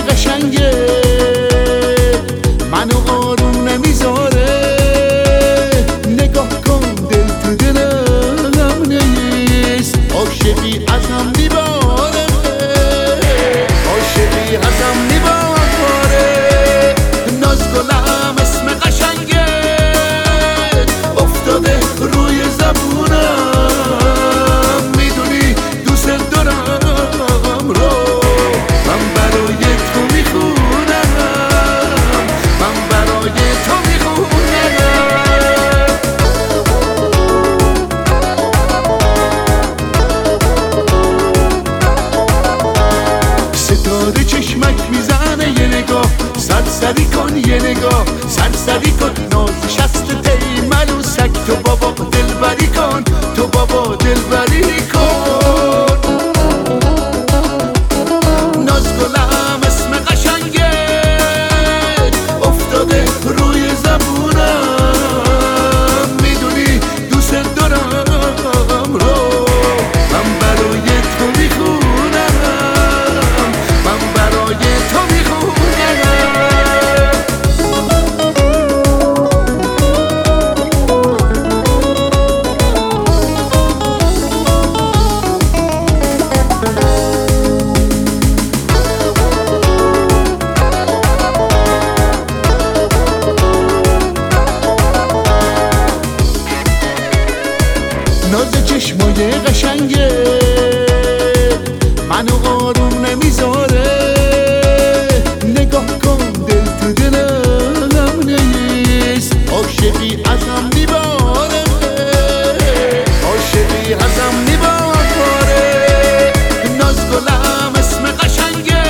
قشنگه منو آروم نمیذاره. نگاه کن دل تو دلم نیست، عاشقی ازم میباره، عاشقی ازم میباره. ناز گلم اسم قشنگه افتاده روی زبونم، میدونی دوست دارم رو من برای تو میخونم، من برای تو میخونم. ستاره چشمک میزنه یه نگاه، سرسری کن یه نگاه، سرسری کن ناز شست تیمل و سگ. تو بابا دلبری کن، تو بابا دلبری کن. ناز گلم اسم قشنگه افتاده روی زبونم، میدونی دوست دارم رو من برای تو میخونم، من برای تو میخونم. ناز چشمای قشنگه منو آروم نمیذاره. نگاه کن دل تو دلم نیست، عاشقی ازم میباره، عاشقی ازم میباره. ناز گلم اسم قشنگه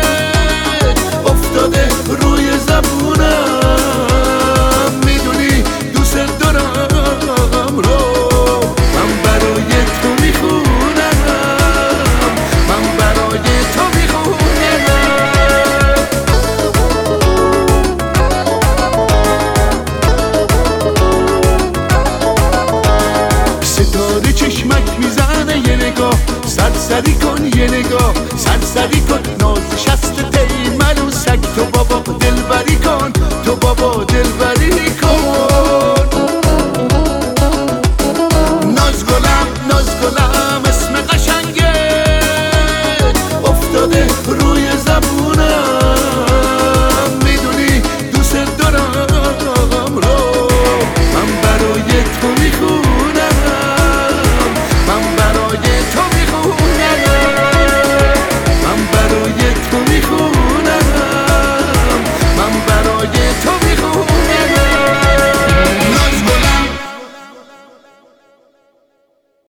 افتاده روی زبونم، میدونی دوست دارم رو من برای تو میخونم، من برای تو میخونم. ستاره چشمک میزنه یه نگاه، سرسری کن یه نگاه، سرسری کن ناز شست تیمل و سگ. تو بابا دلبری کن، تو بابا دلبری کن. ناز گلم، ناز گلم